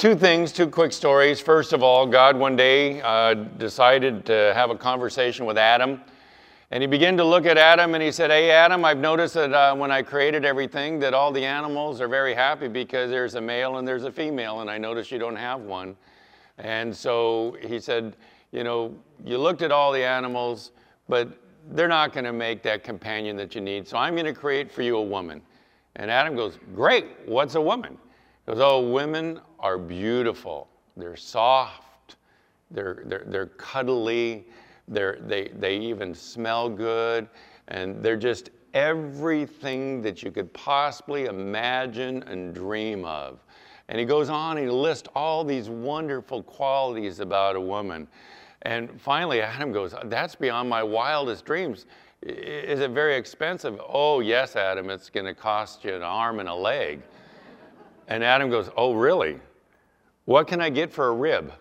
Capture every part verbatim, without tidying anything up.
two things, two quick stories. First of all, God one day uh, decided to have a conversation with Adam. And he began to look at Adam and he said, hey, Adam, I've noticed that uh, when I created everything that all the animals are very happy because there's a male and there's a female, and I noticed you don't have one. And so he said, you know, you looked at all the animals, but they're not going to make that companion that you need, so I'm going to create for you a woman. And Adam goes, great, what's a woman? He goes, oh, women are beautiful. They're soft. They're, they're, they're cuddly. They're, they, they even smell good. And they're just everything that you could possibly imagine and dream of. And he goes on and he lists all these wonderful qualities about a woman. And finally, Adam goes, that's beyond my wildest dreams. Is it very expensive? Oh, yes, Adam, it's going to cost you an arm and a leg. And Adam goes, oh, really? What can I get for a rib?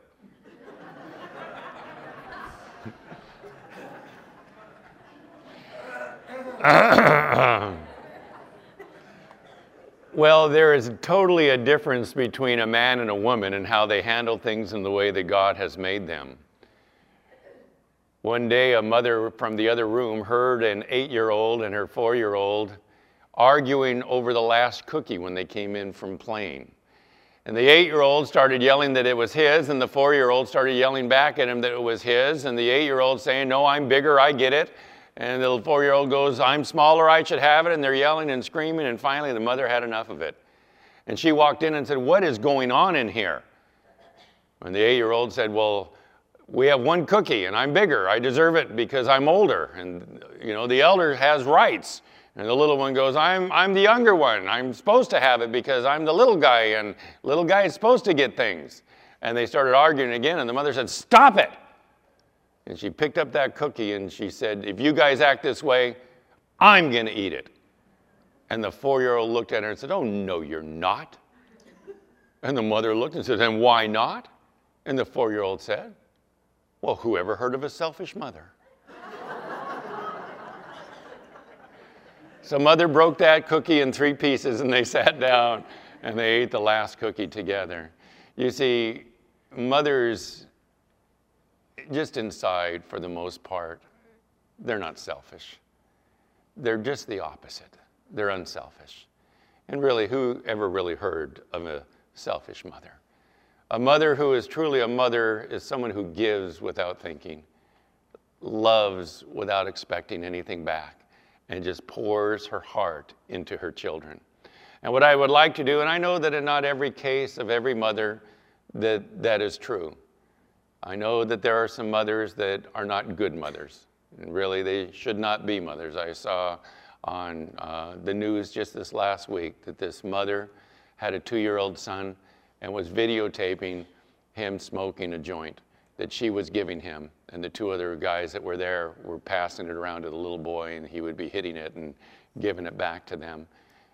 Well, there is totally a difference between a man and a woman and how they handle things in the way that God has made them. One day, a mother from the other room heard an eight-year-old and her four-year-old arguing over the last cookie when they came in from playing. And the eight-year-old started yelling that it was his, and the four-year-old started yelling back at him that it was his, and the eight-year-old saying, no, I'm bigger, I get it. And the four-year-old goes, I'm smaller, I should have it, and they're yelling and screaming, and finally the mother had enough of it. And she walked in and said, what is going on in here? And the eight-year-old said, well, we have one cookie, and I'm bigger, I deserve it because I'm older, and you know, the elder has rights. And the little one goes, I'm, I'm the younger one. I'm supposed to have it because I'm the little guy, and little guy is supposed to get things. And they started arguing again, and the mother said, stop it. And she picked up that cookie, and she said, if you guys act this way, I'm going to eat it. And the four-year-old looked at her and said, oh, no, you're not. And the mother looked and said, then why not? And the four-year-old said, well, who ever heard of a selfish mother? So mother broke that cookie in three pieces, and they sat down and they ate the last cookie together. You see, mothers, just inside for the most part, they're not selfish. They're just the opposite. They're unselfish. And really, who ever really heard of a selfish mother? A mother who is truly a mother is someone who gives without thinking, loves without expecting anything back, and just pours her heart into her children. And what I would like to do, and I know that in not every case of every mother that that is true. I know that there are some mothers that are not good mothers, and really they should not be mothers. I saw on uh, the news just this last week that this mother had a two-year-old son and was videotaping him smoking a joint that she was giving him, and the two other guys that were there were passing it around to the little boy, and he would be hitting it and giving it back to them.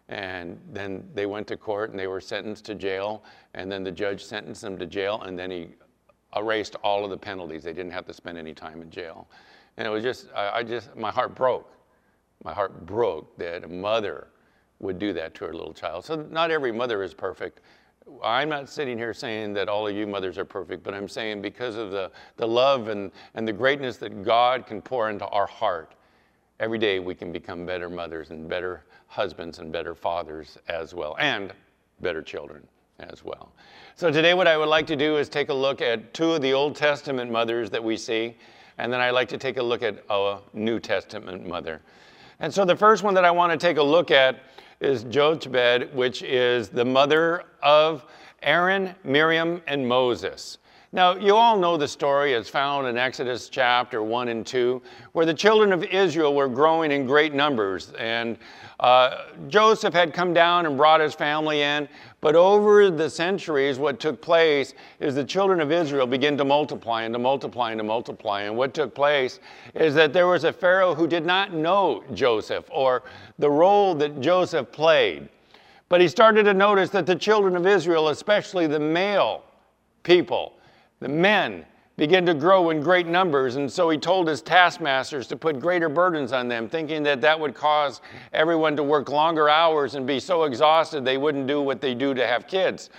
And then they went to court and they were sentenced to jail, and then the judge sentenced them to jail, and then he erased all of the penalties. They didn't have to spend any time in jail. And it was just, I, I just, my heart broke. My heart broke that a mother would do that to her little child. So not every mother is perfect. I'm not sitting here saying that all of you mothers are perfect, but I'm saying because of the, the love and, and the greatness that God can pour into our heart, every day we can become better mothers and better husbands and better fathers as well, and better children as well. So today what I would like to do is take a look at two of the Old Testament mothers that we see, and then I'd like to take a look at a New Testament mother. And so the first one that I want to take a look at is Jochebed, which is the mother of Aaron, Miriam, and Moses. Now, you all know the story. It's found in Exodus chapter one and two, where the children of Israel were growing in great numbers. And uh, Joseph had come down and brought his family in. But over the centuries, what took place is the children of Israel began to multiply and to multiply and to multiply. And what took place is that there was a Pharaoh who did not know Joseph or the role that Joseph played. But he started to notice that the children of Israel, especially the male people, the men, began to grow in great numbers, and so he told his taskmasters to put greater burdens on them, thinking that that would cause everyone to work longer hours and be so exhausted they wouldn't do what they do to have kids.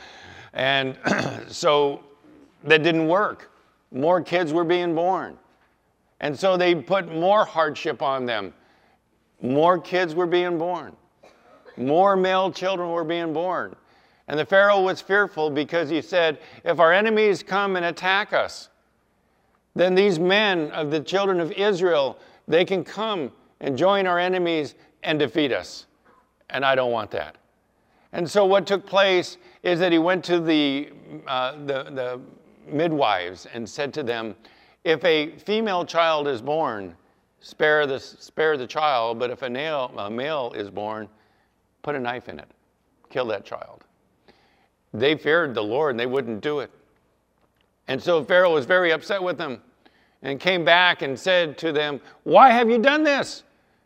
And so that didn't work. More kids were being born. And so they put more hardship on them. More kids were being born. More male children were being born. And the Pharaoh was fearful because he said, if our enemies come and attack us, then these men of the children of Israel, they can come and join our enemies and defeat us. And I don't want that. And so what took place is that he went to the, uh, the, the midwives and said to them, if a female child is born, spare the, spare the child, but if a male, a male is born, put a knife in it. Kill that child. They feared the Lord and they wouldn't do it. And so Pharaoh was very upset with them and came back and said to them, why have you done this?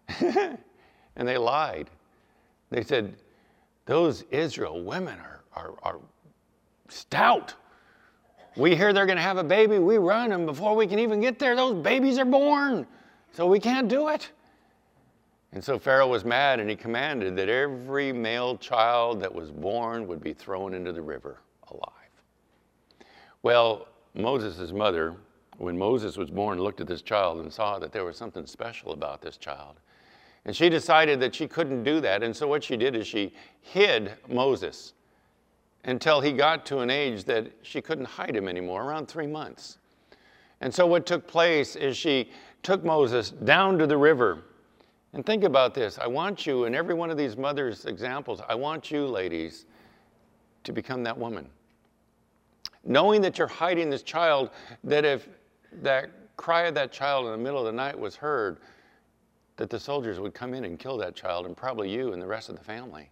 And they lied. They said, those Israel women are, are, are stout. We hear they're going to have a baby, we run, and before we can even get there, those babies are born. So we can't do it. And so Pharaoh was mad, and he commanded that every male child that was born would be thrown into the river alive. Well, Moses' mother, when Moses was born, looked at this child and saw that there was something special about this child. And she decided that she couldn't do that. And so what she did is she hid Moses until he got to an age that she couldn't hide him anymore, around three months. And so what took place is she took Moses down to the river. And think about this. I want you, in every one of these mothers' examples, I want you, ladies, to become that woman. Knowing that you're hiding this child, that if that cry of that child in the middle of the night was heard, that the soldiers would come in and kill that child, and probably you and the rest of the family.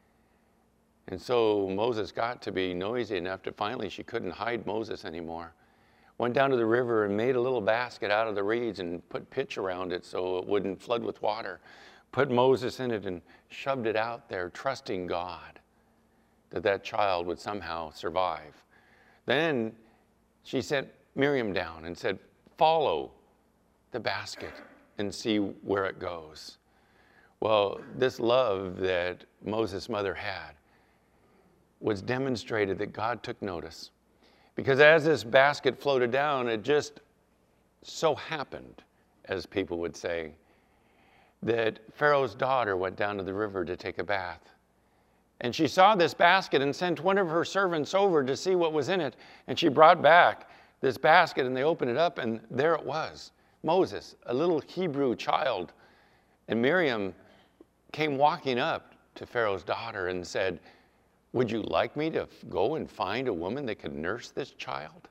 And so Moses got to be noisy enough that finally she couldn't hide Moses anymore. Went down to the river and made a little basket out of the reeds and put pitch around it so it wouldn't flood with water. Put Moses in it and shoved it out there, trusting God that that child would somehow survive. Then she sent Miriam down and said, follow the basket and see where it goes. Well, this love that Moses' mother had was demonstrated that God took notice. Because as this basket floated down, it just so happened, as people would say, that Pharaoh's daughter went down to the river to take a bath. And she saw this basket and sent one of her servants over to see what was in it. And she brought back this basket, and they opened it up, and there it was. Moses, a little Hebrew child. And Miriam came walking up to Pharaoh's daughter and said, would you like me to go and find a woman that could nurse this child?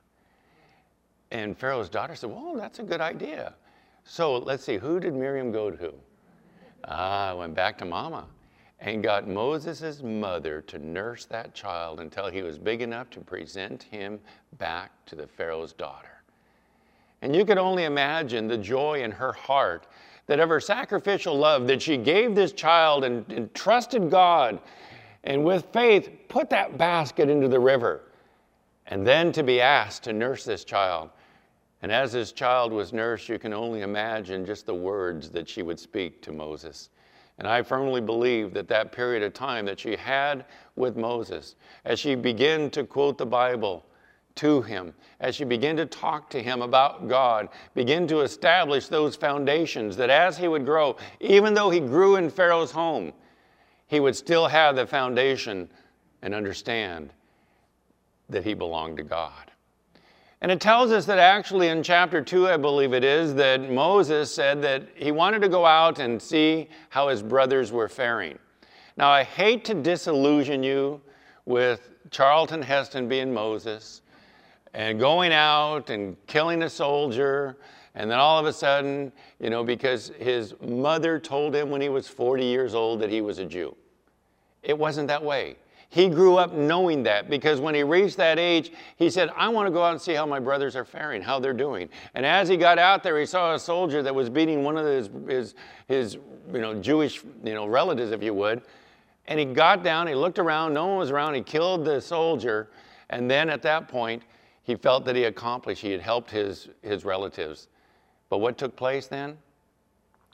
And Pharaoh's daughter said, well, that's a good idea. So let's see, who did Miriam go to? Ah, went back to Mama and got Moses' mother to nurse that child until he was big enough to present him back to the Pharaoh's daughter. And you could only imagine the joy in her heart that of her sacrificial love that she gave this child and, and trusted God, and with faith put that basket into the river, and then to be asked to nurse this child. And as this child was nursed, you can only imagine just the words that she would speak to Moses. And I firmly believe that that period of time that she had with Moses, as she began to quote the Bible to him, as she began to talk to him about God, begin to establish those foundations that as he would grow, even though he grew in Pharaoh's home, he would still have the foundation and understand that he belonged to God. And it tells us that actually in chapter two, I believe it is, that Moses said that he wanted to go out and see how his brothers were faring. Now, I hate to disillusion you with Charlton Heston being Moses and going out and killing a soldier, and then all of a sudden, you know, because his mother told him when he was forty years old that he was a Jew. It wasn't that way. He grew up knowing that, because when he reached that age, he said, I want to go out and see how my brothers are faring, how they're doing. And as he got out there, he saw a soldier that was beating one of his, his, his you know, Jewish you know, relatives, if you would. And he got down, he looked around, no one was around, he killed the soldier. And then at that point, he felt that he accomplished, he had helped his, his relatives. But what took place then?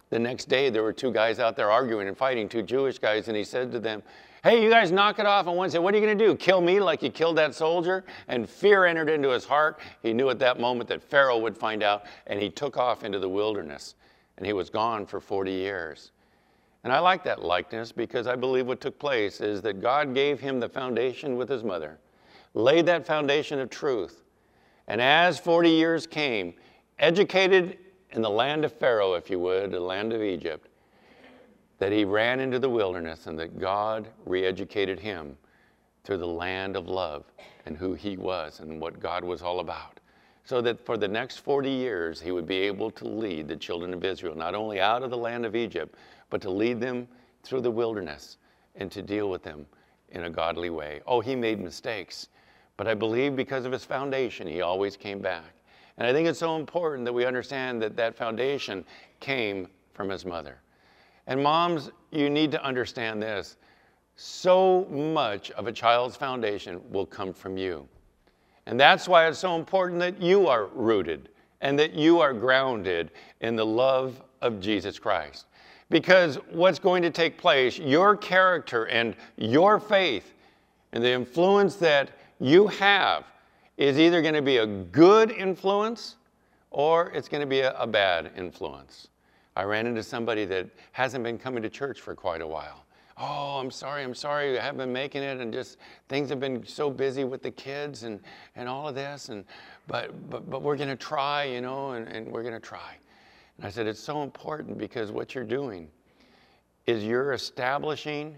The next day, there were two guys out there arguing and fighting, two Jewish guys, and he said to them, hey, you guys knock it off. And one said, what are you going to do, kill me like you killed that soldier? And fear entered into his heart. He knew at that moment that Pharaoh would find out, and he took off into the wilderness, and he was gone for forty years. And I like that likeness because I believe what took place is that God gave him the foundation with his mother, laid that foundation of truth. And as forty years came, educated in the land of Pharaoh, if you would, the land of Egypt, that he ran into the wilderness and that God re-educated him through the land of love and who he was and what God was all about. So that for the next forty years, he would be able to lead the children of Israel, not only out of the land of Egypt, but to lead them through the wilderness and to deal with them in a godly way. Oh, he made mistakes, but I believe because of his foundation, he always came back. And I think it's so important that we understand that that foundation came from his mother. And moms, you need to understand this. So much of a child's foundation will come from you. And that's why it's so important that you are rooted and that you are grounded in the love of Jesus Christ. Because what's going to take place, your character and your faith and the influence that you have is either going to be a good influence or it's going to be a, a bad influence. I ran into somebody that hasn't been coming to church for quite a while. Oh, I'm sorry, I'm sorry, I haven't been making it, and just things have been so busy with the kids and, and all of this, and but, but, but we're going to try, you know, and, and we're going to try. And I said, it's so important because what you're doing is you're establishing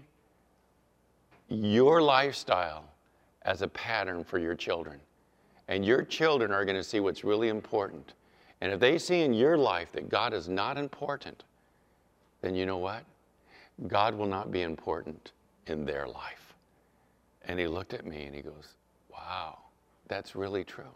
your lifestyle as a pattern for your children. And your children are going to see what's really important. And if they see in your life that God is not important, then you know what? God will not be important in their life. And he looked at me and he goes, wow, that's really true.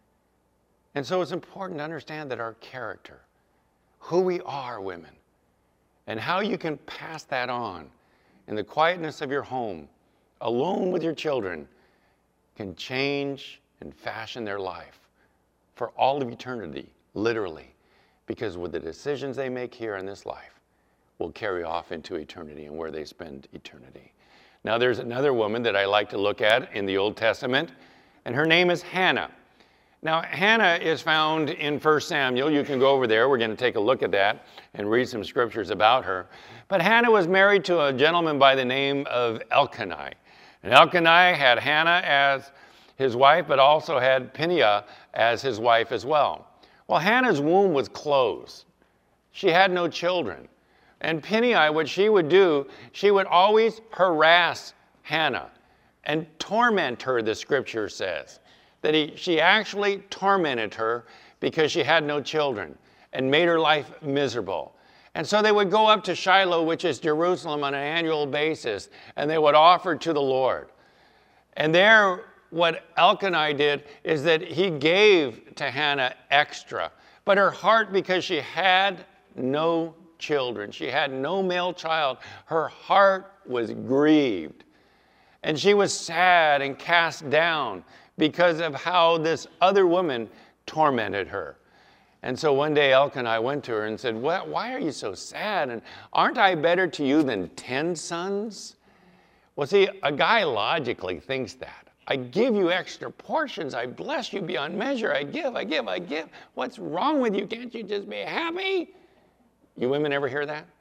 And so it's important to understand that our character, who we are, women, and how you can pass that on in the quietness of your home, alone with your children, can change and fashion their life for all of eternity. Literally, because with the decisions they make here in this life will carry off into eternity and where they spend eternity. Now there's another woman that I like to look at in the Old Testament, and her name is Hannah. Now Hannah is found in First Samuel. You can go over there. We're going to take a look at that and read some scriptures about her. But Hannah was married to a gentleman by the name of Elkanah. And Elkanah had Hannah as his wife, but also had Peninnah as his wife as well. Well, Hannah's womb was closed. She had no children. And Peninnah, what she would do, she would always harass Hannah and torment her, the scripture says. That he, she actually tormented her because she had no children and made her life miserable. And so they would go up to Shiloh, which is Jerusalem, on an annual basis, and they would offer to the Lord. And there, what Elkanah did is that he gave to Hannah extra. But her heart, because she had no children, she had no male child, her heart was grieved. And she was sad and cast down because of how this other woman tormented her. And so one day Elkanah went to her and said, well, why are you so sad? And aren't I better to you than ten sons? Well, see, a guy logically thinks that. I give you extra portions. I bless you beyond measure. I give, I give, I give. What's wrong with you? Can't you just be happy? You women ever hear that?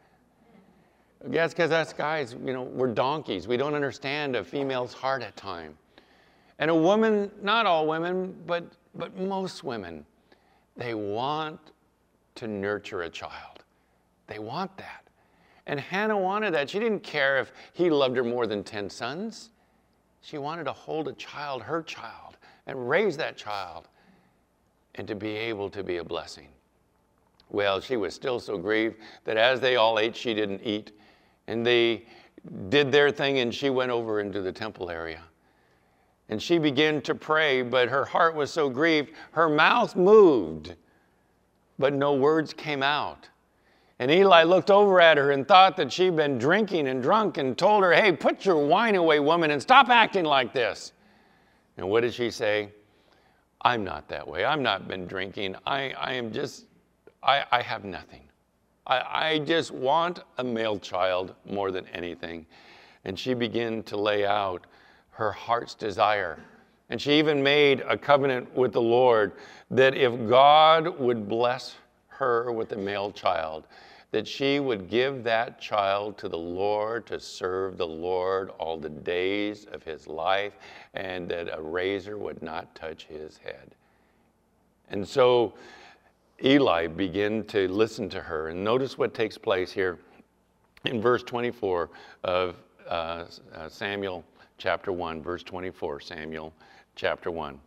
Yes, because us guys, you know, we're donkeys. We don't understand a female's heart at times. And a woman, not all women, but, but most women, they want to nurture a child. They want that. And Hannah wanted that. She didn't care if he loved her more than ten sons. She wanted to hold a child, her child, and raise that child and to be able to be a blessing. Well, she was still so grieved that as they all ate, she didn't eat. And they did their thing, and she went over into the temple area. And she began to pray, but her heart was so grieved, her mouth moved, but no words came out. And Eli looked over at her and thought that she'd been drinking and drunk and told her, hey, put your wine away, woman, and stop acting like this. And what did she say? I'm not that way. I've not been drinking. I, I am just, I, I have nothing. I, I just want a male child more than anything. And she began to lay out her heart's desire. And she even made a covenant with the Lord that if God would bless her with a male child, that she would give that child to the Lord to serve the Lord all the days of his life, and that a razor would not touch his head. And so Eli began to listen to her. And notice what takes place here in verse twenty-four of uh, uh, Samuel chapter one, verse twenty-four, Samuel chapter one.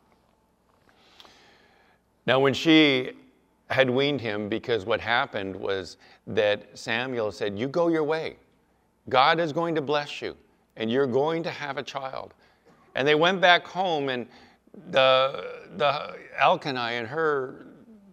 Now when she had weaned him, because what happened was that Samuel said, you go your way. God is going to bless you, and you're going to have a child. And they went back home, and the, the Elkanah and her,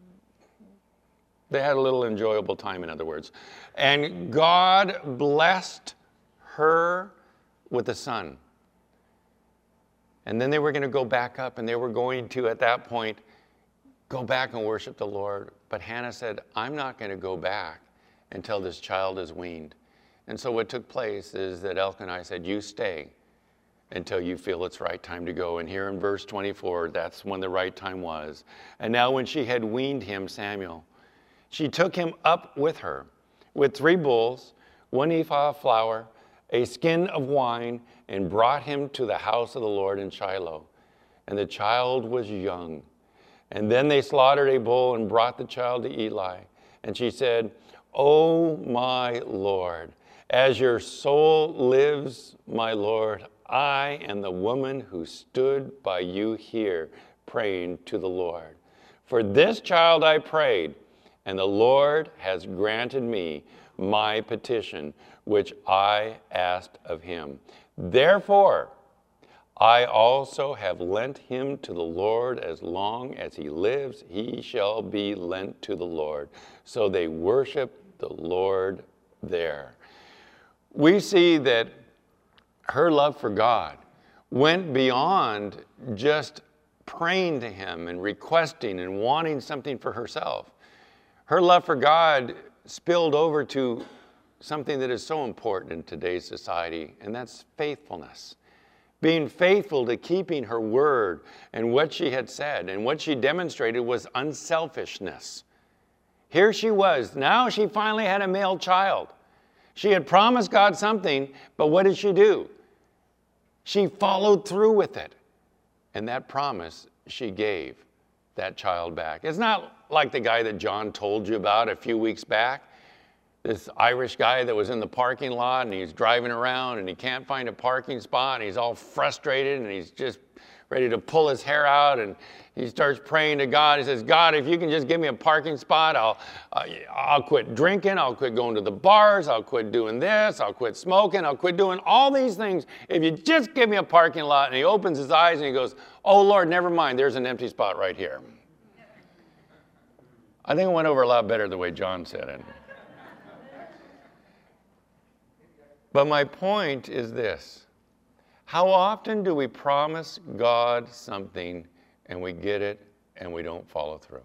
they had a little enjoyable time, in other words. And God blessed her with a son. And then they were going to go back up, and they were going to, at that point, go back and worship the Lord. But Hannah said, I'm not going to go back until this child is weaned. And so what took place is that Elkanah said, you stay until you feel it's right time to go. And here in verse twenty-four, that's when the right time was. And now when she had weaned him, Samuel, she took him up with her with three bulls, one ephah of flour, a skin of wine, and brought him to the house of the Lord in Shiloh. And the child was young. And then they slaughtered a bull and brought the child to Eli. And she said, O my Lord, as your soul lives, my Lord, I am the woman who stood by you here praying to the Lord. For this child I prayed, and the Lord has granted me my petition, which I asked of him. Therefore, I also have lent him to the Lord. As long as he lives, he shall be lent to the Lord. So they worship the Lord there. We see that her love for God went beyond just praying to him and requesting and wanting something for herself. Her love for God spilled over to something that is so important in today's society, and that's faithfulness. Being faithful to keeping her word and what she had said. And what she demonstrated was unselfishness. Here she was. Now she finally had a male child. She had promised God something, but what did she do? She followed through with it. And that promise, she gave that child back. It's not like the guy that John told you about a few weeks back. This Irish guy that was in the parking lot, and he's driving around and he can't find a parking spot, and he's all frustrated and he's just ready to pull his hair out, and he starts praying to God. He says, God, if you can just give me a parking spot, I'll, uh, I'll quit drinking, I'll quit going to the bars, I'll quit doing this, I'll quit smoking, I'll quit doing all these things. If you just give me a parking lot. And he opens his eyes and he goes, oh Lord, never mind, there's an empty spot right here. I think it went over a lot better the way John said it. But my point is this. How often do we promise God something and we get it and we don't follow through?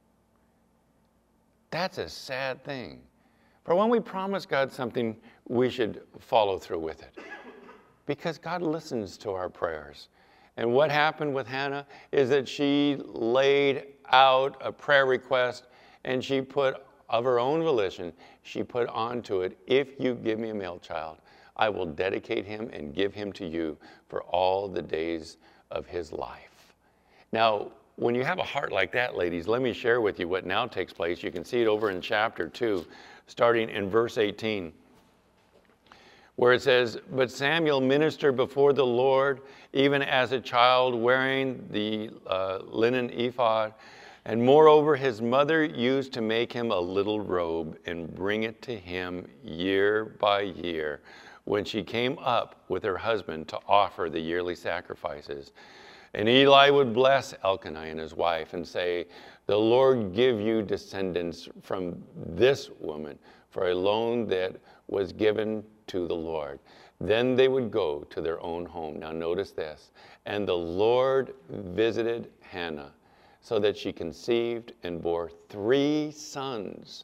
That's a sad thing. For when we promise God something, we should follow through with it. Because God listens to our prayers. And what happened with Hannah is that she laid out a prayer request, and she put, of her own volition, she put onto it, if you give me a male child, I will dedicate him and give him to you for all the days of his life. Now, when you have a heart like that, ladies, let me share with you what now takes place. You can see it over in chapter two, starting in verse eighteen, where it says, but Samuel ministered before the Lord, even as a child, wearing the uh, linen ephod. And moreover, his mother used to make him a little robe and bring it to him year by year when she came up with her husband to offer the yearly sacrifices. And Eli would bless Elkanah and his wife and say, the Lord give you descendants from this woman for a loan that was given to the Lord. Then they would go to their own home. Now notice this. And the Lord visited Hannah, so that she conceived and bore three sons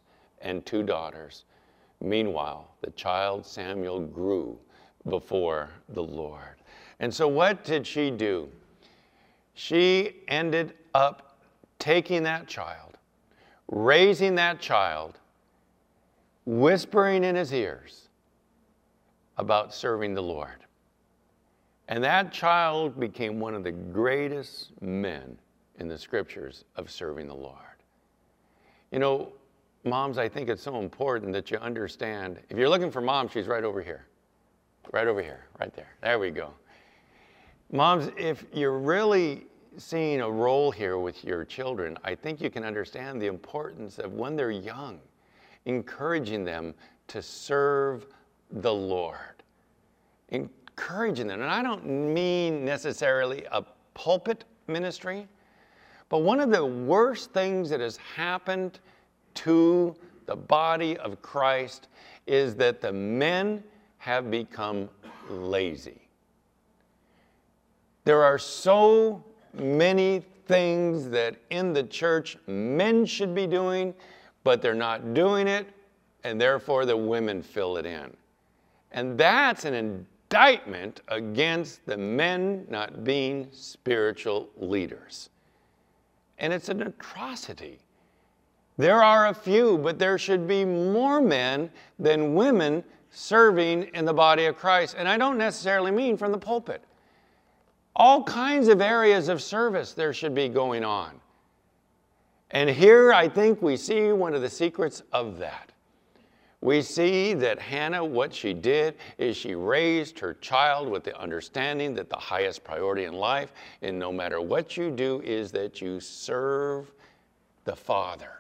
and two daughters. Meanwhile, the child Samuel grew before the Lord. And so what did she do? She ended up taking that child, raising that child, whispering in his ears about serving the Lord. And that child became one of the greatest men in the scriptures of serving the Lord. You know, moms, I think it's so important that you understand. If you're looking for mom, she's right over here. Right over here, right there. There we go. Moms, if you're really seeing a role here with your children, I think you can understand the importance of when they're young, encouraging them to serve the Lord. Encouraging them. And I don't mean necessarily a pulpit ministry, but one of the worst things that has happened to the body of Christ is that the men have become lazy. There are so many things that in the church men should be doing, but they're not doing it, and therefore the women fill it in. And that's an indictment against the men not being spiritual leaders. And it's an atrocity. There are a few, but there should be more men than women serving in the body of Christ. And I don't necessarily mean from the pulpit. All kinds of areas of service there should be going on. And here I think we see one of the secrets of that. We see that Hannah, what she did is she raised her child with the understanding that the highest priority in life, and no matter what you do, is that you serve the Father.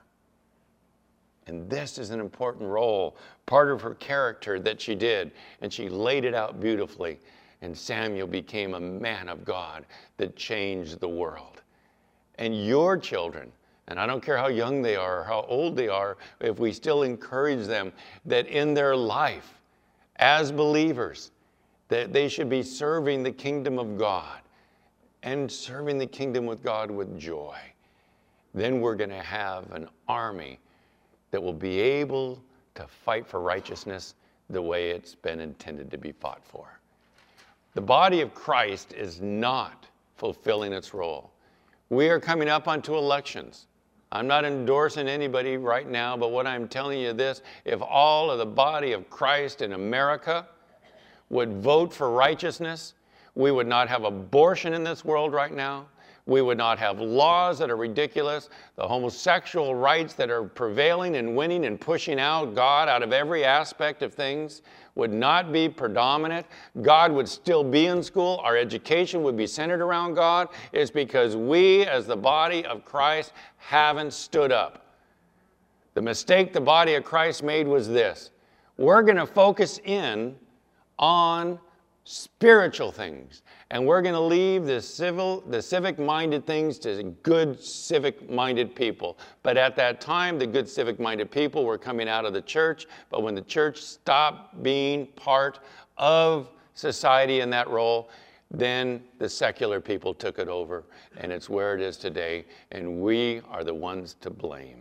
And this is an important role, part of her character that she did, and she laid it out beautifully. And Samuel became a man of God that changed the world. And your children, and I don't care how young they are or how old they are, if we still encourage them that in their life as believers, that they should be serving the kingdom of God and serving the kingdom with God with joy, then we're going to have an army that will be able to fight for righteousness the way it's been intended to be fought for. The body of Christ is not fulfilling its role. We are coming up onto elections. I'm not endorsing anybody right now, but what I'm telling you this, if all of the body of Christ in America would vote for righteousness, we would not have abortion in this world right now. We would not have laws that are ridiculous, the homosexual rights that are prevailing and winning and pushing out God out of every aspect of things would not be predominant. God would still be in school. Our education would be centered around God. It's because we, as the body of Christ, haven't stood up. The mistake the body of Christ made was this. We're going to focus in on spiritual things, and we're going to leave the civil, the civic-minded things to good civic-minded people. But at that time, the good civic-minded people were coming out of the church, but when the church stopped being part of society in that role, then the secular people took it over, and it's where it is today, and we are the ones to blame.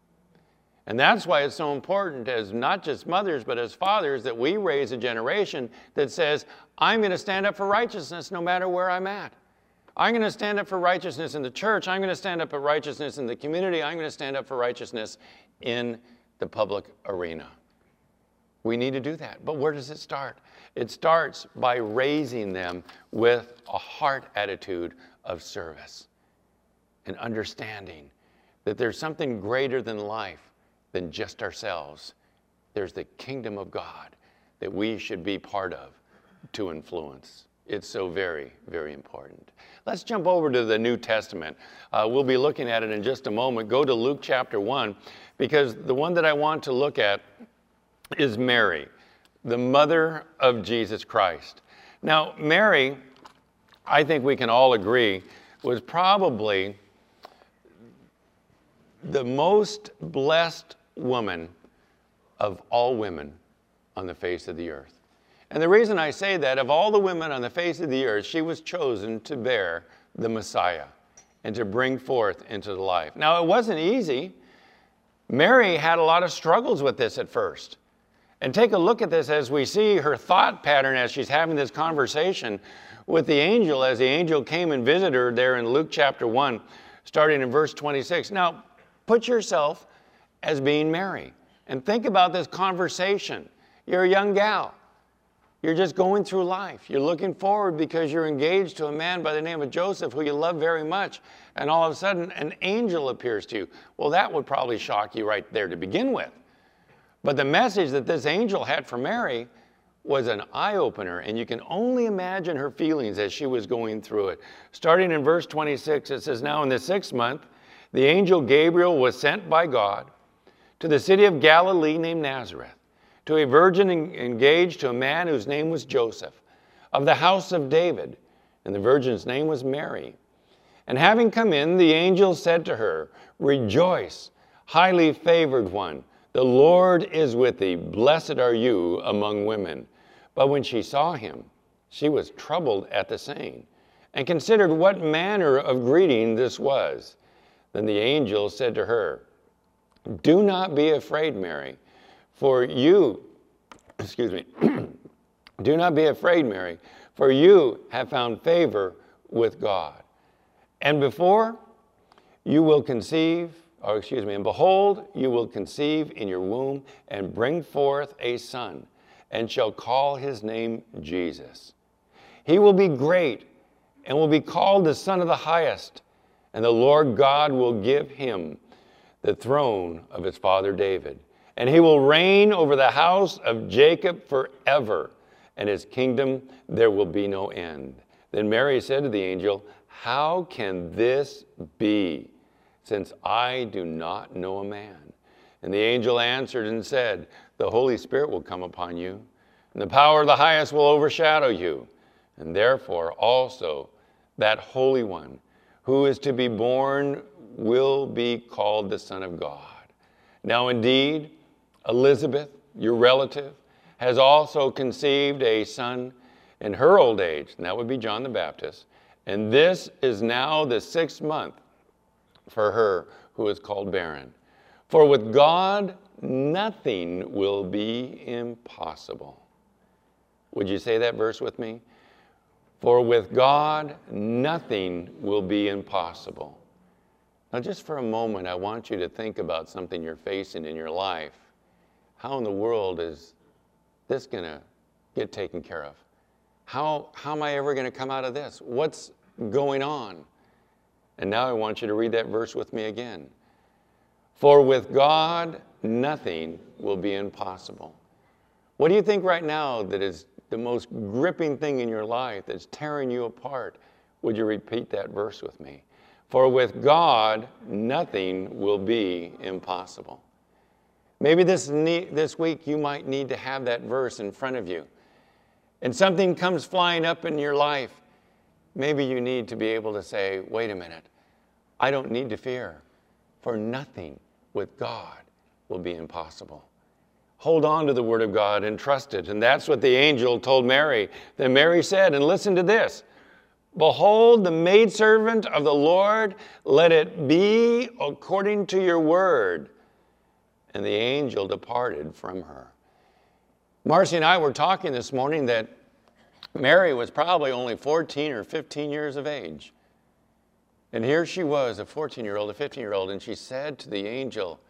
And that's why it's so important as not just mothers, but as fathers, that we raise a generation that says, I'm going to stand up for righteousness no matter where I'm at. I'm going to stand up for righteousness in the church. I'm going to stand up for righteousness in the community. I'm going to stand up for righteousness in the public arena. We need to do that. But where does it start? It starts by raising them with a heart attitude of service and understanding that there's something greater than life than just ourselves. There's the kingdom of God that we should be part of to influence. It's so very, very important. Let's jump over to the New Testament. Uh, we'll be looking at it in just a moment. Go to Luke chapter one, because the one that I want to look at is Mary, the mother of Jesus Christ. Now, Mary, I think we can all agree, was probably the most blessed woman of all women on the face of the earth. And the reason I say that, of all the women on the face of the earth, she was chosen to bear the Messiah and to bring forth into the life. Now, it wasn't easy. Mary had a lot of struggles with this at first. And take a look at this as we see her thought pattern as she's having this conversation with the angel, as the angel came and visited her there in Luke chapter one, starting in verse twenty-six. Now, put yourself as being Mary and think about this conversation. You're a young gal. You're just going through life. You're looking forward because you're engaged to a man by the name of Joseph who you love very much. And all of a sudden, an angel appears to you. Well, that would probably shock you right there to begin with. But the message that this angel had for Mary was an eye-opener, and you can only imagine her feelings as she was going through it. Starting in verse twenty-six, it says, "Now in the sixth month, the angel Gabriel was sent by God to the city of Galilee named Nazareth, to a virgin engaged to a man whose name was Joseph, of the house of David, and the virgin's name was Mary. And having come in, the angel said to her, 'Rejoice, highly favored one, the Lord is with thee, blessed are you among women.' But when she saw him, she was troubled at the saying, and considered what manner of greeting this was. Then the angel said to her, 'Do not be afraid, Mary, for you, excuse me, do not be afraid, Mary, for you have found favor with God. And before you will conceive, or excuse me, and behold, you will conceive in your womb and bring forth a son, and shall call his name Jesus. He will be great and will be called the Son of the Highest, and the Lord God will give him the throne of his father David. And he will reign over the house of Jacob forever, and his kingdom there will be no end.' Then Mary said to the angel, 'How can this be, since I do not know a man?' And the angel answered and said, 'The Holy Spirit will come upon you, and the power of the highest will overshadow you. And therefore also that Holy One who is to be born will be called the Son of God. Now indeed, Elizabeth, your relative, has also conceived a son in her old age,' and that would be John the Baptist, 'and this is now the sixth month for her who is called barren. For with God nothing will be impossible.'" Would you say that verse with me? For with God nothing will be impossible. Now just for a moment, I want you to think about something you're facing in your life. How in the world is this going to get taken care of? How, how am I ever going to come out of this? What's going on? And now I want you to read that verse with me again. For with God, nothing will be impossible. What do you think right now that is the most gripping thing in your life that's tearing you apart? Would you repeat that verse with me? For with God, nothing will be impossible. Maybe this, this week you might need to have that verse in front of you. And something comes flying up in your life. Maybe you need to be able to say, wait a minute, I don't need to fear, for nothing with God will be impossible. Hold on to the Word of God and trust it. And that's what the angel told Mary. Then Mary said, and listen to this, "Behold, the maidservant of the Lord, let it be according to your word." And the angel departed from her. Marcy and I were talking this morning that Mary was probably only fourteen or fifteen years of age. And here she was, a fourteen-year-old, a fifteen-year-old, and she said to the angel,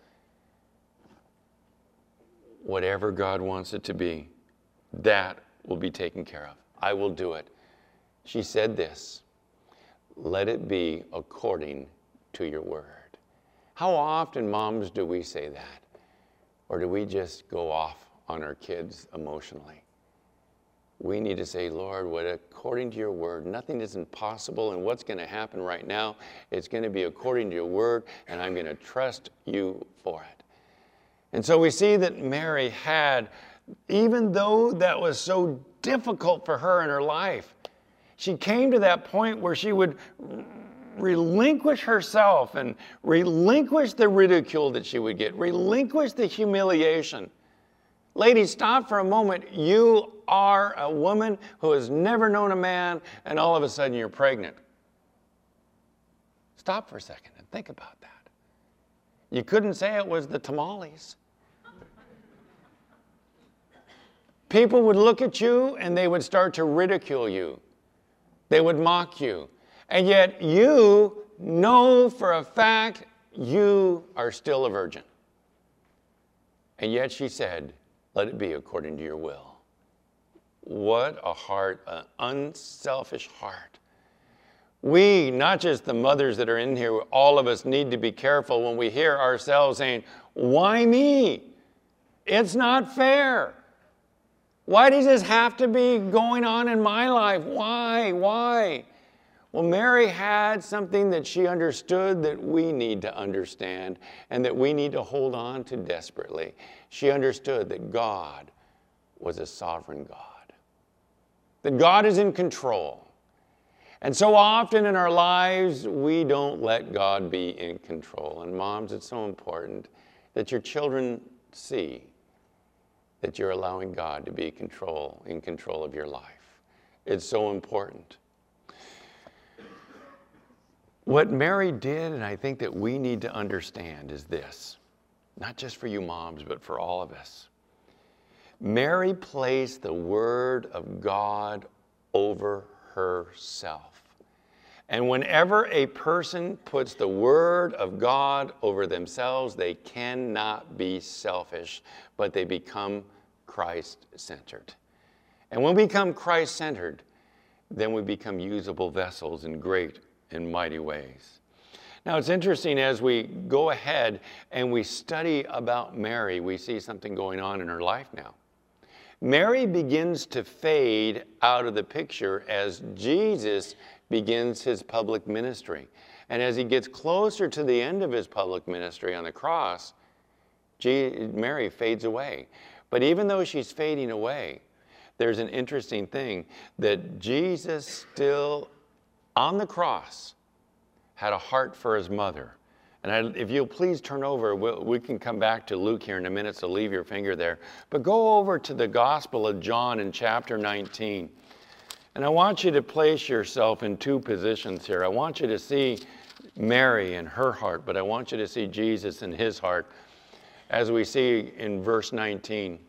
"Whatever God wants it to be, that will be taken care of. I will do it." She said this, "Let it be according to your word." How often, moms, do we say that? Or do we just go off on our kids emotionally? We need to say, "Lord, what according to your word, nothing is impossible, and what's going to happen right now, it's going to be according to your word, and I'm going to trust you for it." And so we see that Mary had, even though that was so difficult for her in her life, she came to that point where she would relinquish herself and relinquish the ridicule that she would get, relinquish the humiliation. Ladies, stop for a moment. You are a woman who has never known a man, and all of a sudden you're pregnant. Stop for a second and think about that. You couldn't say it was the tamales. People would look at you and they would start to ridicule you. They would mock you. And yet you know for a fact you are still a virgin. And yet she said, let it be according to your will. What a heart, an unselfish heart. We, not just the mothers that are in here, all of us need to be careful when we hear ourselves saying, why me? It's not fair. Why does this have to be going on in my life? Why? Why? Well, Mary had something that she understood that we need to understand and that we need to hold on to desperately. She understood that God was a sovereign God, that God is in control. And so often in our lives, we don't let God be in control. And moms, it's so important that your children see that you're allowing God to be control, in control of your life. It's so important. What Mary did, and I think that we need to understand, is this, not just for you moms, but for all of us. Mary placed the Word of God over herself. And whenever a person puts the Word of God over themselves, they cannot be selfish, but they become Christ-centered. And when we become Christ-centered, then we become usable vessels in great and mighty ways. Now it's interesting, as we go ahead and we study about Mary, we see something going on in her life now. Mary begins to fade out of the picture as Jesus begins his public ministry. And as he gets closer to the end of his public ministry on the cross, Mary fades away. But even though she's fading away, there's an interesting thing that Jesus still, on the cross, had a heart for his mother. And I, if you'll please turn over, we'll, we can come back to Luke here in a minute, so leave your finger there. But go over to the Gospel of John in chapter nineteen. And I want you to place yourself in two positions here. I want you to see Mary and her heart, but I want you to see Jesus and his heart, as we see in verse nineteen.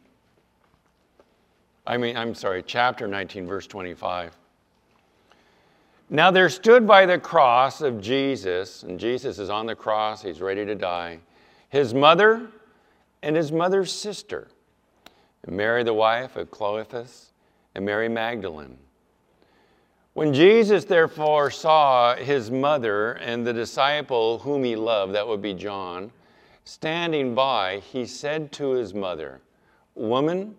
I mean, I'm sorry, chapter nineteen, verse twenty-five. Now there stood by the cross of Jesus, and Jesus is on the cross, he's ready to die, his mother and his mother's sister, Mary the wife of Clopas, and Mary Magdalene. When Jesus therefore saw his mother and the disciple whom he loved, that would be John, standing by, he said to his mother, "Woman,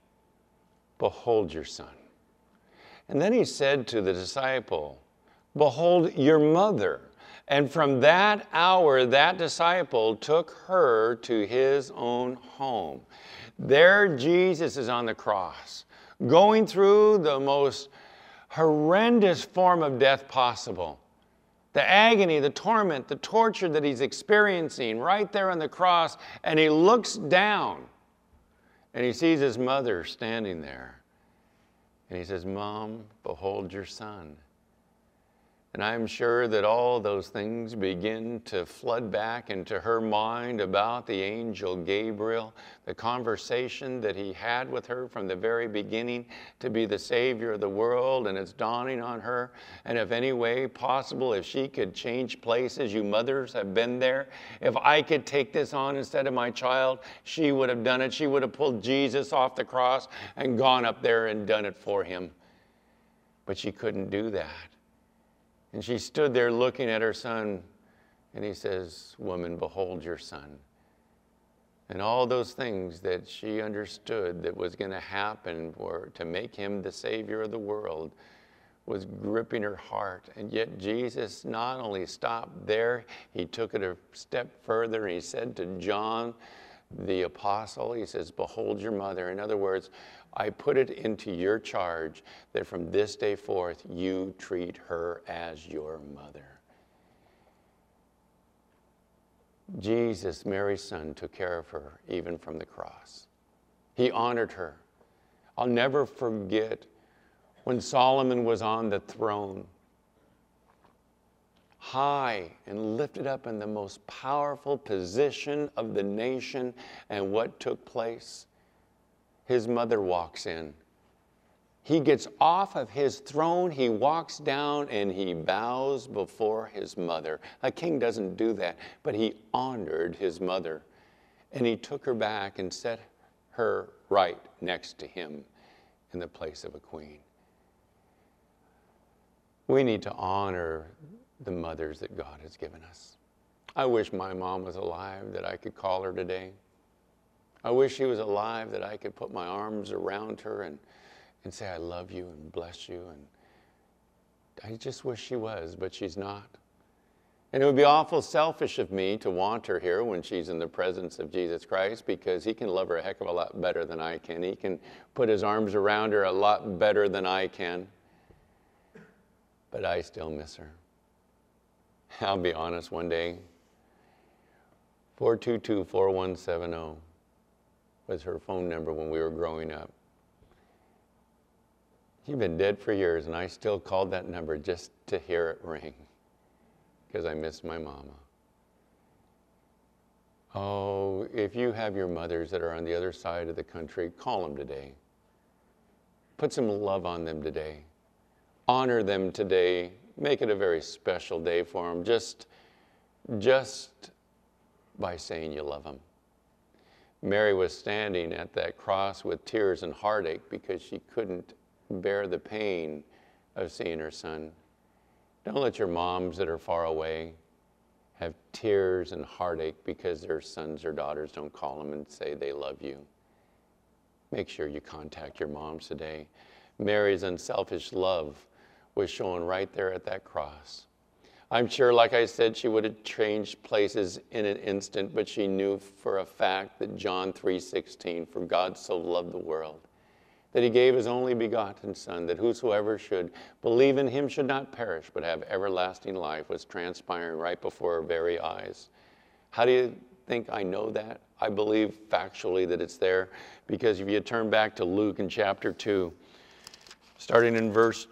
behold your son." And then he said to the disciple, "Behold your mother." And from that hour, that disciple took her to his own home. There Jesus is on the cross, going through the most horrendous form of death possible. The agony, the torment, the torture that he's experiencing right there on the cross. And he looks down and he sees his mother standing there. And he says, "Mom, behold your son." And I'm sure that all those things begin to flood back into her mind about the angel Gabriel, the conversation that he had with her from the very beginning to be the Savior of the world, and it's dawning on her. And if any way possible, if she could change places, you mothers have been there, if I could take this on instead of my child, she would have done it. She would have pulled Jesus off the cross and gone up there and done it for him. But she couldn't do that. And she stood there looking at her son, and he says, "Woman, behold your son." And all those things that she understood that was going to happen were to make him the Savior of the world was gripping her heart. And yet Jesus not only stopped there, he took it a step further, and he said to John, the apostle, he says, "Behold your mother." In other words, I put it into your charge that from this day forth, you treat her as your mother. Jesus, Mary's son, took care of her even from the cross. He honored her. I'll never forget when Solomon was on the throne. high and lifted up in the most powerful position of the nation. And what took place? His mother walks in. He gets off of his throne, he walks down, and he bows before his mother. A king doesn't do that, but he honored his mother. And he took her back and set her right next to him in the place of a queen. We need to honor the mothers that God has given us. I wish my mom was alive, that I could call her today. I wish she was alive, that I could put my arms around her and and say, I love you and bless you. And I just wish she was, but she's not. And it would be awful selfish of me to want her here when she's in the presence of Jesus Christ, because he can love her a heck of a lot better than I can. He can put his arms around her a lot better than I can. But I still miss her. I'll be honest, one day, four two two, four one seven zero was her phone number when we were growing up. She'd been dead for years, and I still called that number just to hear it ring, because I missed my mama. Oh, if you have your mothers that are on the other side of the country, call them today. Put some love on them today. Honor them today. Make it a very special day for them, just, just by saying you love them. Mary was standing at that cross with tears and heartache because she couldn't bear the pain of seeing her son. Don't let your moms that are far away have tears and heartache because their sons or daughters don't call them and say they love you. Make sure you contact your moms today. Mary's unselfish love was shown right there at that cross. I'm sure, like I said, she would have changed places in an instant, but she knew for a fact that John three sixteen, for God so loved the world, that he gave his only begotten Son, that whosoever should believe in him should not perish, but have everlasting life, was transpiring right before our very eyes. How do you think I know that? I believe factually that it's there, because if you turn back to Luke in chapter two, starting in verse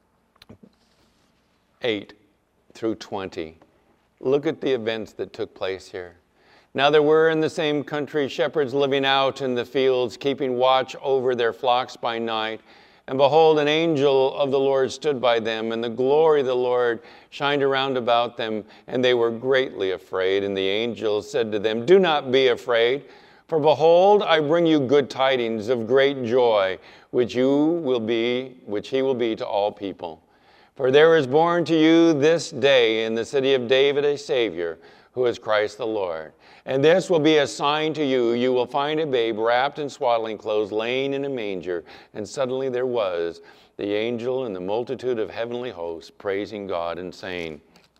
eight through twenty, look at the events that took place here. Now there were in the same country shepherds living out in the fields, keeping watch over their flocks by night. And behold, an angel of the Lord stood by them, and the glory of the Lord shined around about them, and they were greatly afraid. And the angel said to them, do not be afraid, for behold, I bring you good tidings of great joy, which you will be, which he will be to all people. For there is born to you this day in the city of David a Savior, who is Christ the Lord. And this will be a sign to you. You will find a babe wrapped in swaddling clothes, laying in a manger. And suddenly there was the angel and the multitude of heavenly hosts praising God and saying,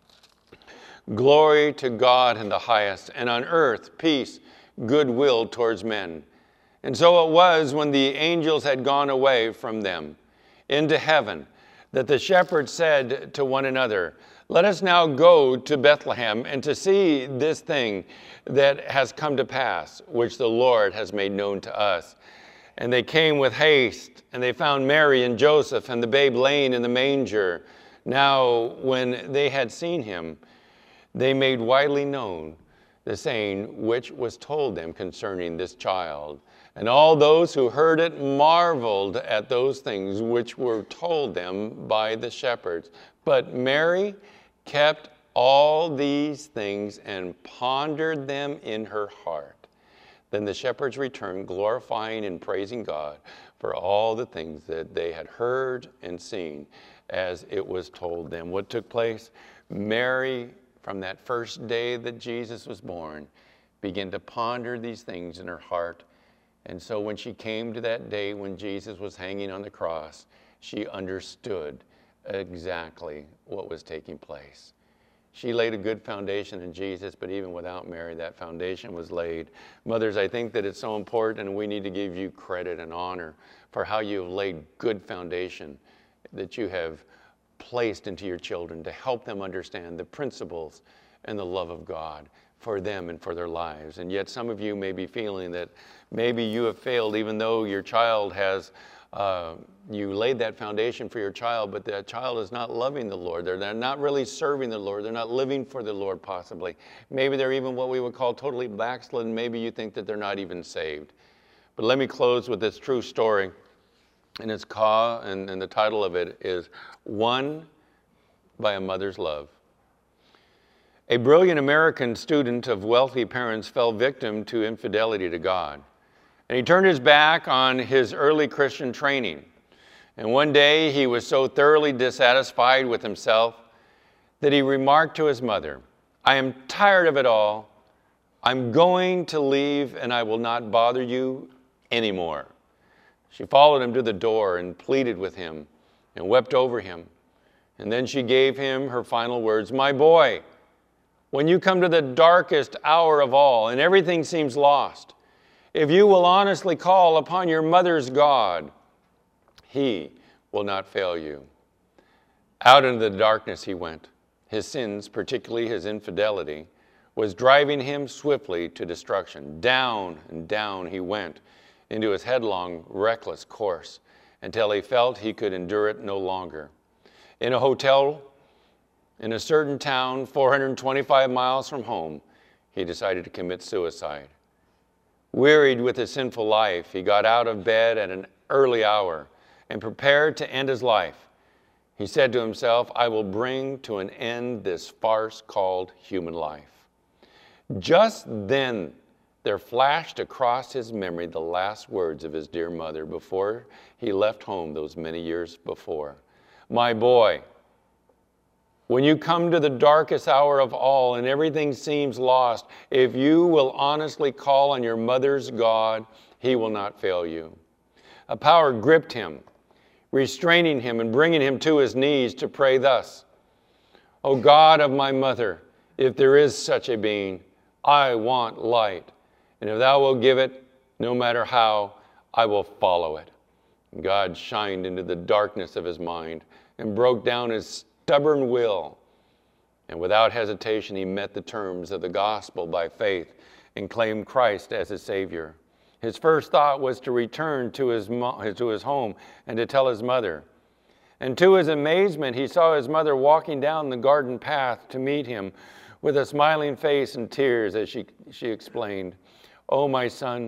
glory to God in the highest, and on earth peace, goodwill towards men. And so it was, when the angels had gone away from them into heaven, that the shepherds said to one another, let us now go to Bethlehem and to see this thing that has come to pass, which the Lord has made known to us. And they came with haste, and they found Mary and Joseph and the babe laying in the manger. Now, when they had seen him, they made widely known the saying which was told them concerning this child. And all those who heard it marveled at those things which were told them by the shepherds. But Mary kept all these things and pondered them in her heart. Then the shepherds returned, glorifying and praising God for all the things that they had heard and seen as it was told them. What took place? Mary, from that first day that Jesus was born, began to ponder these things in her heart. And so when she came to that day when Jesus was hanging on the cross, she understood exactly what was taking place. She laid a good foundation in Jesus, but even without Mary, that foundation was laid. Mothers, I think that it's so important, and we need to give you credit and honor for how you have laid good foundation that you have placed into your children to help them understand the principles and the love of God for them and for their lives. And yet some of you may be feeling that maybe you have failed, even though your child has uh, you laid that foundation for your child, but that child is not loving the Lord. They're, they're not really serving the Lord. They're not living for the Lord possibly. Maybe they're even what we would call totally backslidden. Maybe you think that they're not even saved. But let me close with this true story. And it's called, and, and the title of it is Won by a Mother's Love. A brilliant American student of wealthy parents fell victim to infidelity to God. And he turned his back on his early Christian training. And one day he was so thoroughly dissatisfied with himself that he remarked to his mother, "I am tired of it all. I'm going to leave and I will not bother you anymore." She followed him to the door and pleaded with him and wept over him. And then she gave him her final words, "My boy, when you come to the darkest hour of all and everything seems lost, if you will honestly call upon your mother's God, He will not fail you." Out into the darkness he went. His sins, particularly his infidelity, was driving him swiftly to destruction. Down and down he went into his headlong, reckless course until he felt he could endure it no longer. In a hotel in a certain town four hundred twenty-five miles from home, he decided to commit suicide. Wearied with his sinful life, he got out of bed at an early hour and prepared to end his life. He said to himself, "I will bring to an end this farce called human life." Just then, there flashed across his memory the last words of his dear mother before he left home those many years before. "My boy, when you come to the darkest hour of all and everything seems lost, if you will honestly call on your mother's God, He will not fail you." A power gripped him, restraining him and bringing him to his knees to pray thus, "O God of my mother, if there is such a being, I want light. And if thou wilt give it, no matter how, I will follow it." And God shined into the darkness of his mind and broke down his stubborn will. And without hesitation, he met the terms of the gospel by faith and claimed Christ as his Savior. His first thought was to return to his, mo- to his home and to tell his mother. And to his amazement, he saw his mother walking down the garden path to meet him with a smiling face and tears as she, she explained, "Oh, my son,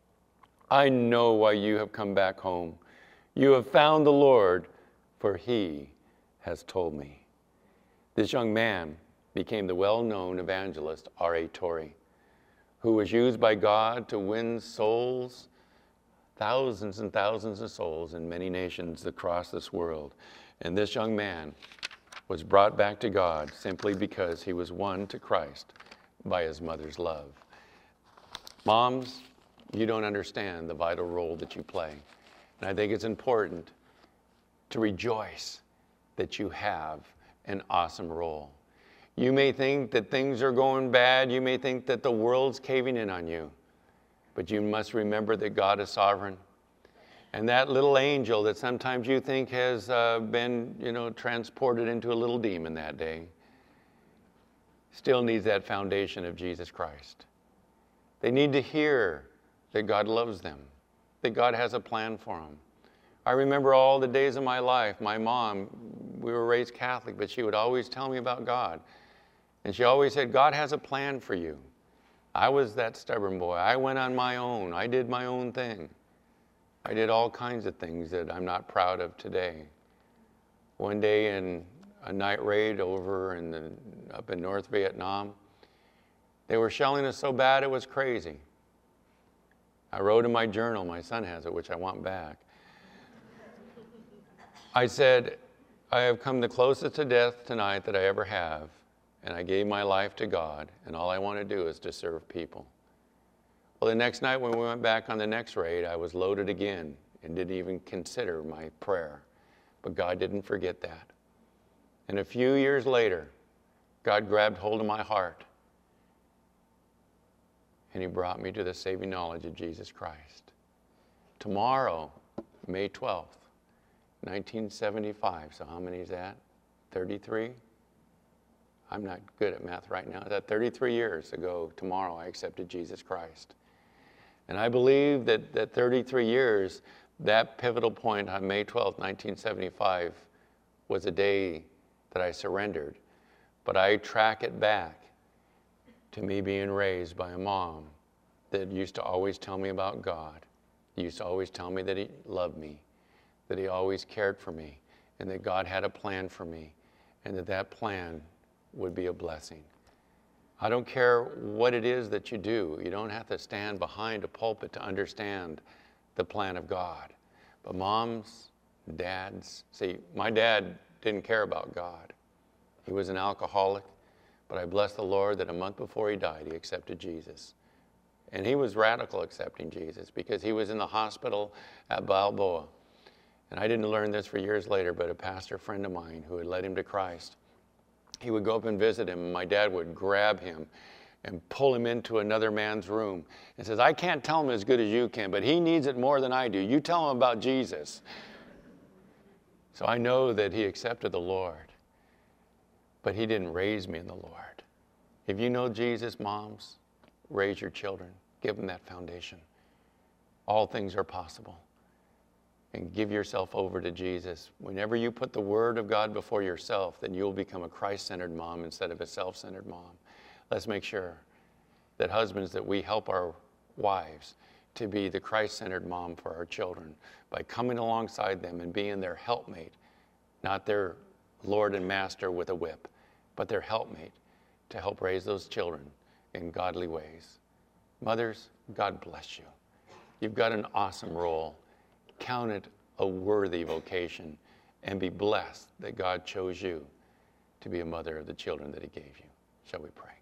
I know why you have come back home. You have found the Lord, for He has told me." This young man became the well-known evangelist R A Torrey, who was used by God to win souls, thousands and thousands of souls in many nations across this world. And this young man was brought back to God simply because he was won to Christ by his mother's love. Moms, you don't understand the vital role that you play. And I think it's important to rejoice that you have an awesome role. You may think that things are going bad. You may think that the world's caving in on you. But you must remember that God is sovereign. And that little angel that sometimes you think has uh, been, you know, transported into a little demon that day still needs that foundation of Jesus Christ. They need to hear that God loves them, that God has a plan for them. I remember all the days of my life, my mom, we were raised Catholic, but she would always tell me about God. And she always said, "God has a plan for you." I was that stubborn boy. I went on my own. I did my own thing. I did all kinds of things that I'm not proud of today. One day in a night raid over in the, up in North Vietnam, they were shelling us so bad it was crazy. I wrote in my journal, my son has it, which I want back. I said, "I have come the closest to death tonight that I ever have, and I gave my life to God, and all I want to do is to serve people." Well, the next night when we went back on the next raid, I was loaded again and didn't even consider my prayer. But God didn't forget that. And a few years later, God grabbed hold of my heart, and He brought me to the saving knowledge of Jesus Christ. Tomorrow, May twelfth, nineteen seventy-five, so how many is that? thirty-three? I'm not good at math right now. That thirty-three years ago tomorrow I accepted Jesus Christ. And I believe that that thirty-three years, That pivotal point on May twelfth, nineteen seventy-five was a day that I surrendered. But I track it back to me being raised by a mom that used to always tell me about God. He used to always tell me that he loved me, that he always cared for me, and that God had a plan for me, and that that plan would be a blessing. I don't care what it is that you do. You don't have to stand behind a pulpit to understand the plan of God. But moms, dads, see, my dad didn't care about God. He was an alcoholic, but I bless the Lord that a month before he died, he accepted Jesus. And he was radical accepting Jesus because he was in the hospital at Balboa. And I didn't learn this for years later, but a pastor friend of mine who had led him to Christ, he would go up and visit him, and my dad would grab him and pull him into another man's room and says, I can't tell him as good as you can, but he needs it more than I do. You tell him about Jesus. So I know that he accepted the Lord, but he didn't raise me in the Lord. If you know Jesus, moms, raise your children. Give them that foundation. All things are possible. And give yourself over to Jesus. Whenever you put the Word of God before yourself, then you'll become a Christ-centered mom instead of a self-centered mom. Let's make sure that husbands, that we help our wives to be the Christ-centered mom for our children by coming alongside them and being their helpmate, not their Lord and Master with a whip, but their helpmate to help raise those children in godly ways. Mothers, God bless you. You've got an awesome role. Count it a worthy vocation and be blessed that God chose you to be a mother of the children that he gave you. Shall we pray?